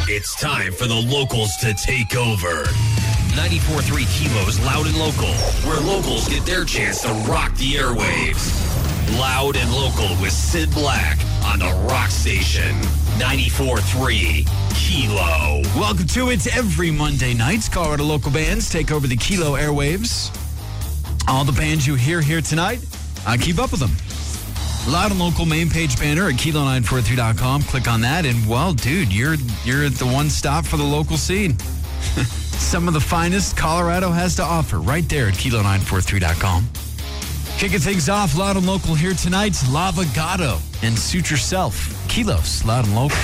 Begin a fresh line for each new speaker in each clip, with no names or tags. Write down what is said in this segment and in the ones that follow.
It's time for the locals to take over. 94.3 Kilo's Loud and Local, where locals get their chance to rock the airwaves. Loud and Local with Sid Black on the Rock Station. 94.3 Kilo.
Welcome to it. Every Monday night, Colorado local bands take over the Kilo airwaves. All the bands you hear here tonight, keep up with them. Loud and Local main page banner at kilo943.com. Click on that, and well, dude, you're at the one stop for the local scene. Some of the finest Colorado has to offer right there at kilo943.com. Kicking things off, Loud and Local here tonight, Lavagato and Suit Yourself. Kilos, Loud and Local.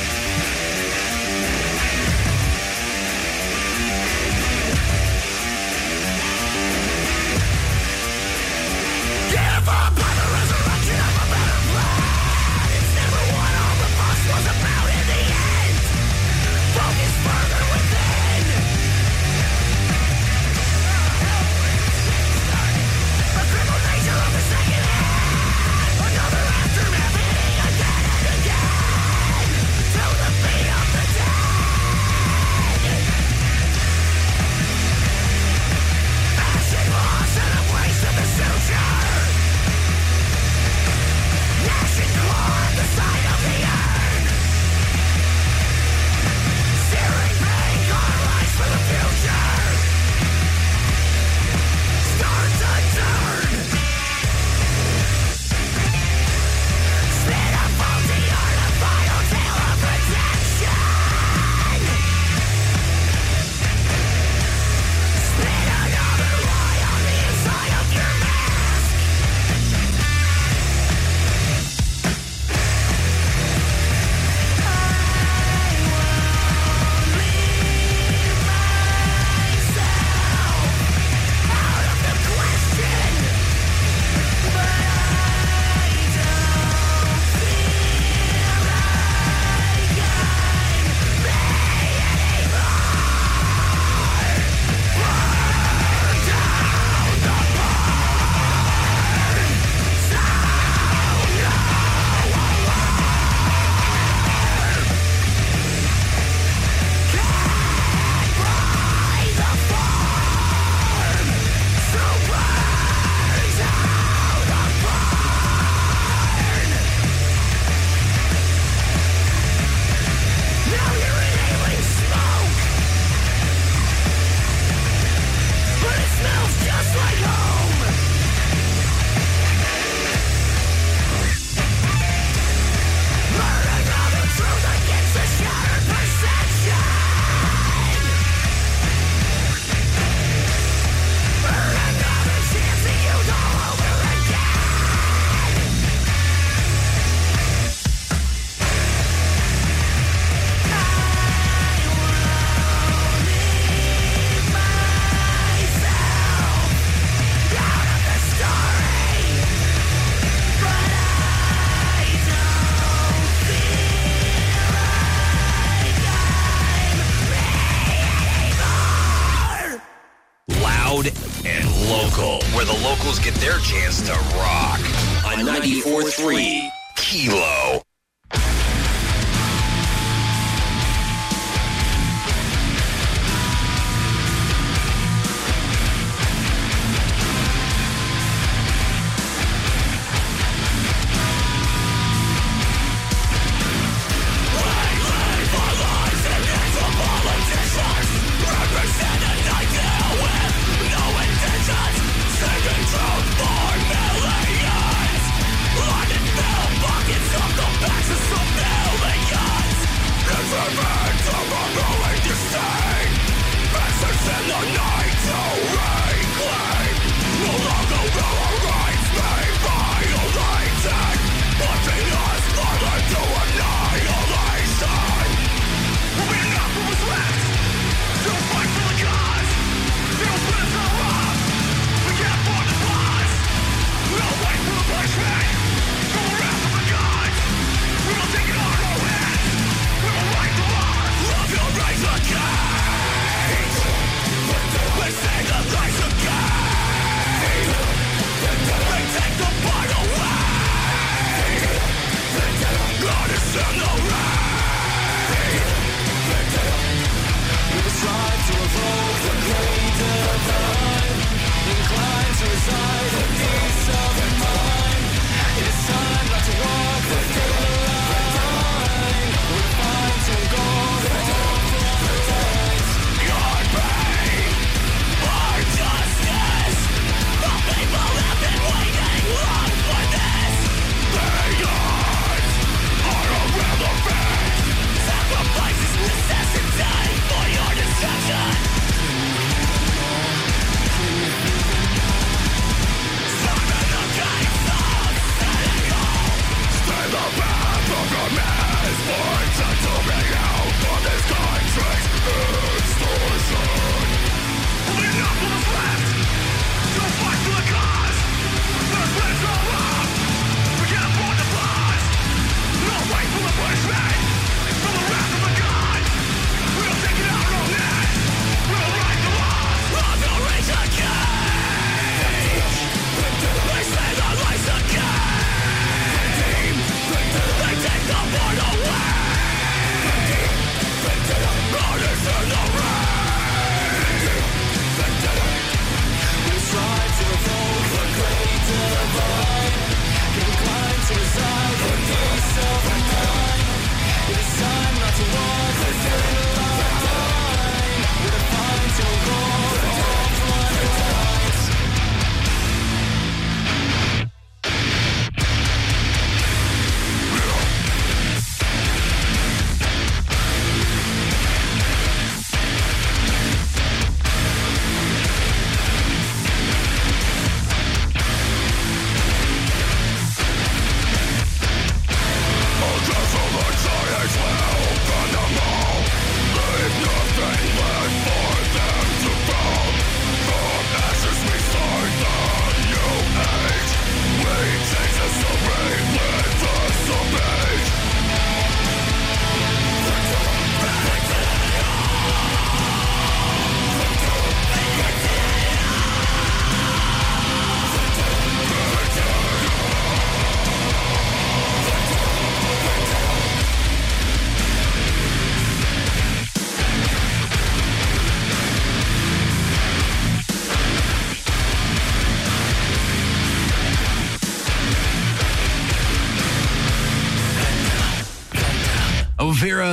Where the locals get their chance to rock on 94.3 Kilo.
Let's say the lies again.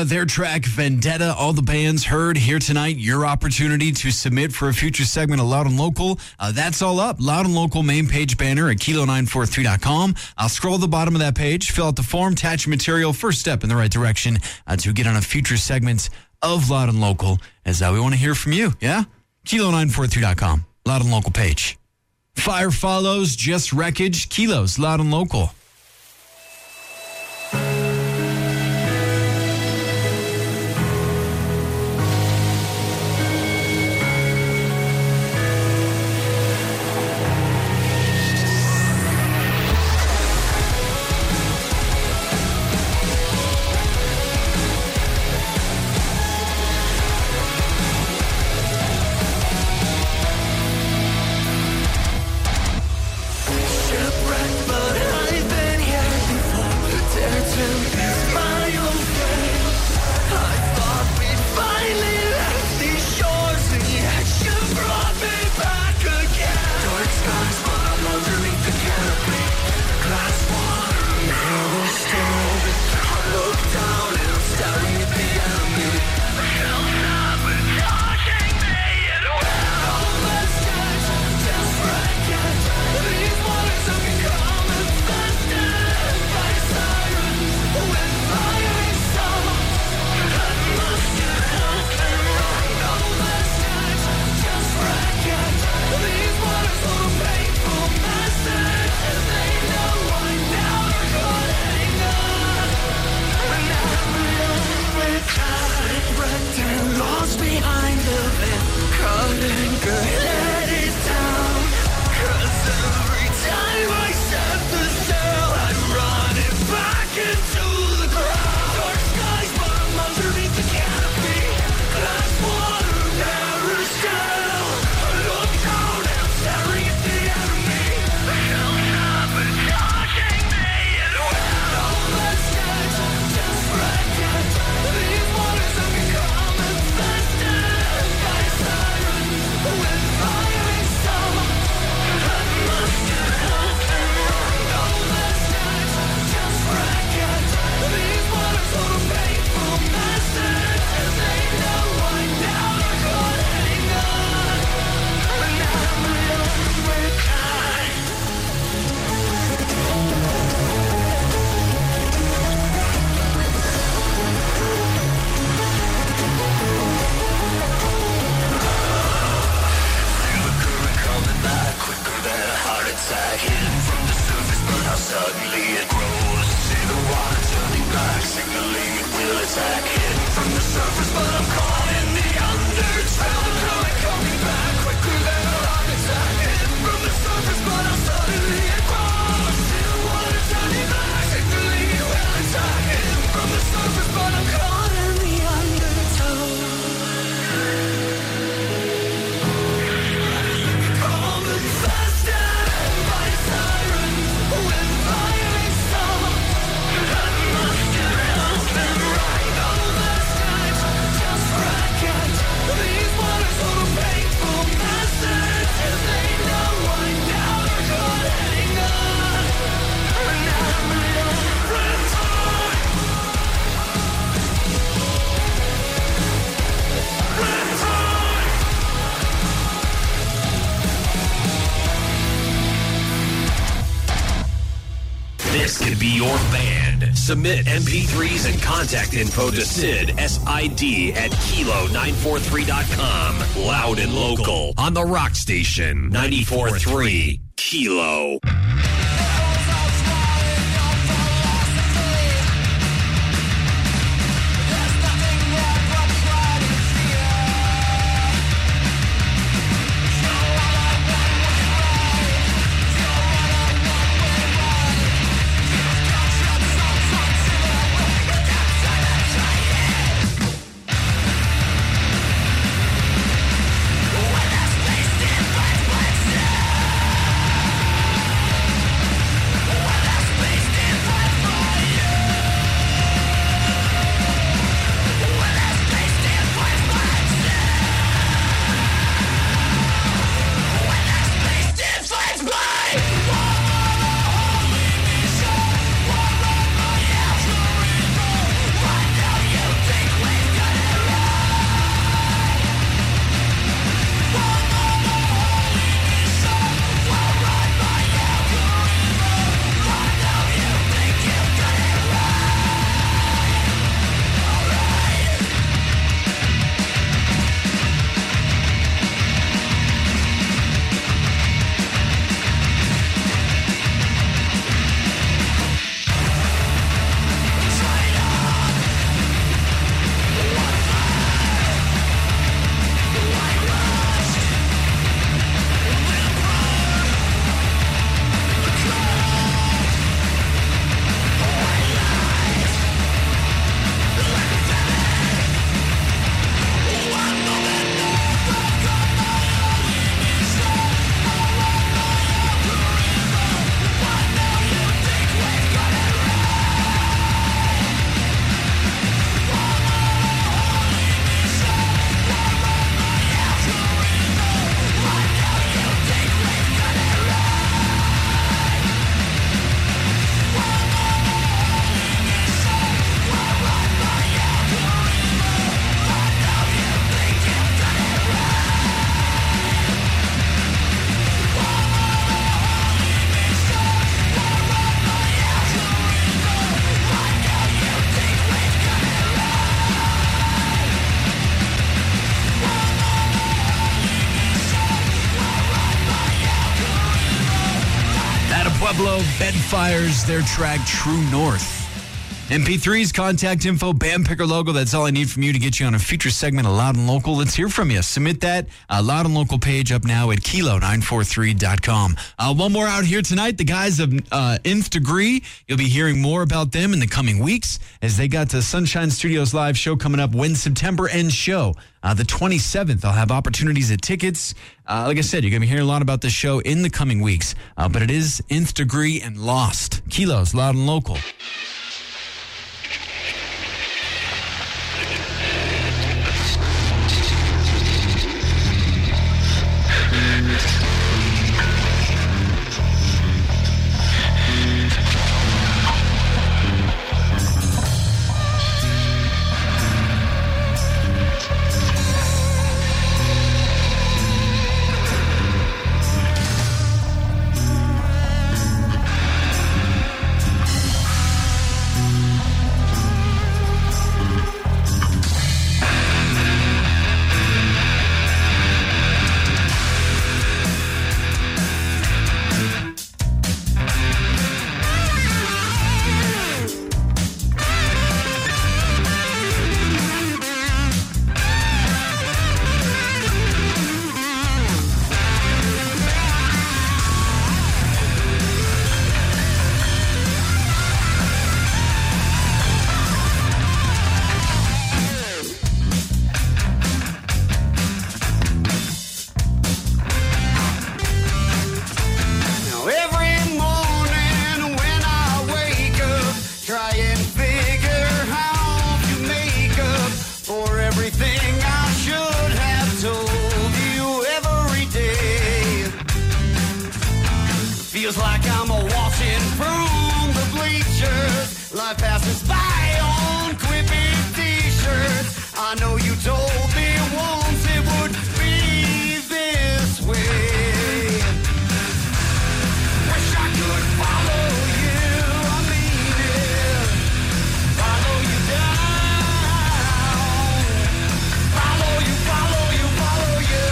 their track Vendetta. All the bands heard here tonight. Your opportunity to submit for a future segment of Loud and Local. That's all up. Loud and Local main page banner at kilo943.com. I'll scroll to the bottom of that page, fill out the form, attach your material. First step in the right direction to get on a future segment of Loud and Local, as we want to hear from you. Yeah? Kilo943.com. Loud and Local page. Fire follows, just wreckage. Kilos, Loud and Local.
Submit MP3s and contact info to Sid, S-I-D, at kilo943.com. Loud and Local on the Rock Station, 94.3 Kilo.
Pueblo Bedfires, their track True North. MP3s, contact info, band picker logo. That's all I need from you to get you on a future segment of Loud and Local. Let's hear from you. Submit that Loud and Local page up now at kilo943.com. One more out here tonight. The guys of Nth Degree. You'll be hearing more about them in the coming weeks as they got the Sunshine Studios live show coming up when September ends show. The 27th, I'll have opportunities at tickets. Like I said, you're going to be hearing a lot about this show in the coming weeks. But it is Nth Degree and Lost. Kilos, Loud and Local.
Feels like I'm watching from the bleachers. Life passes by on quippy t-shirts. I know you told me once it would be this way. Wish I could follow you, I mean it. Follow you down. Follow you, follow you, follow you.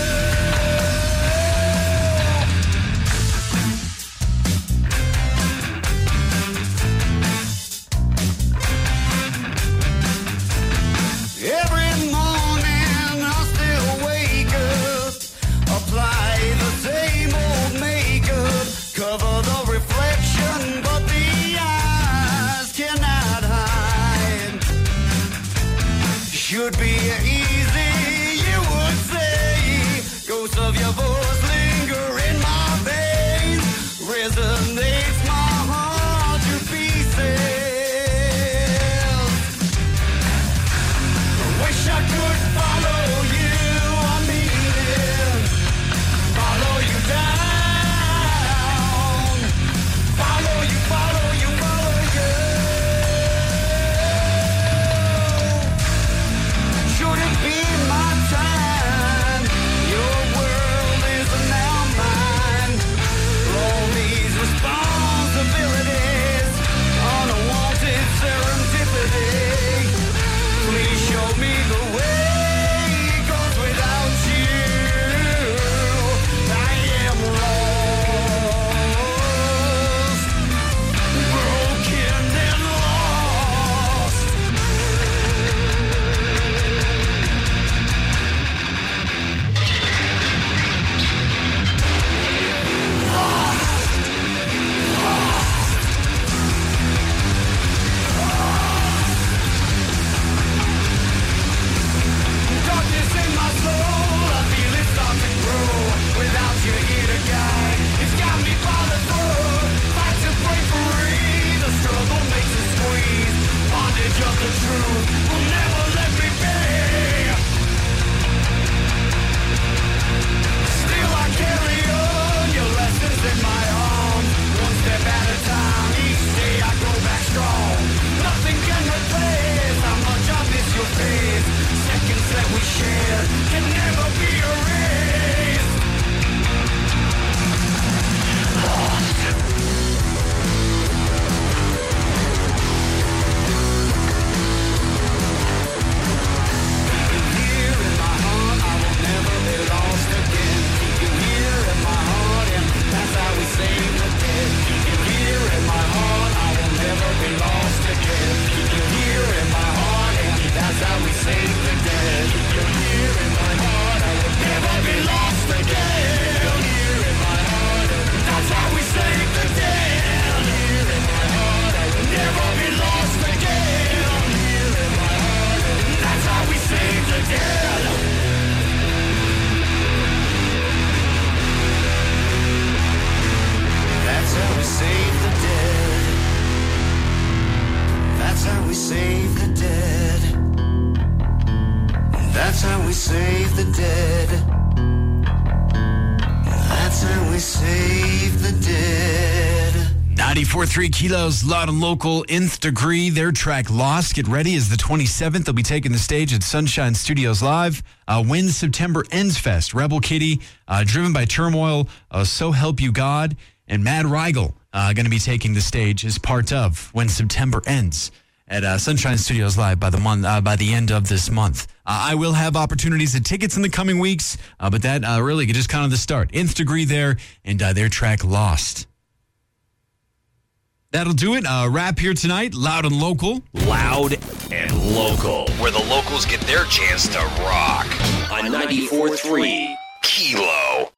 Every morning I still wake up, apply the same old makeup, cover the reflection, but the eyes cannot hide. Should be easy, you would say. Ghosts of your voice linger in my veins, resonates my heart to pieces. Wish I could follow you, I mean it. Follow you down. Follow you, follow you, follow you. Should it be That's how we save the dead. That's how we save the dead.
94.3 Kilos, Loud and Local, Nth Degree. Their track Lost. Get ready as the 27th. They'll be taking the stage at Sunshine Studios Live. When September Ends Fest. Rebel Kitty, Driven by Turmoil, So Help You God, and Mad Rigel going to be taking the stage as part of When September Ends at Sunshine Studios Live by the end of this month. I will have opportunities at tickets in the coming weeks, but that really just kind of the start. Nth Degree there, and their track Lost. That'll do it. Wrap here tonight. Loud and Local.
Loud and Local, where the locals get their chance to rock on 94.3 Kilo.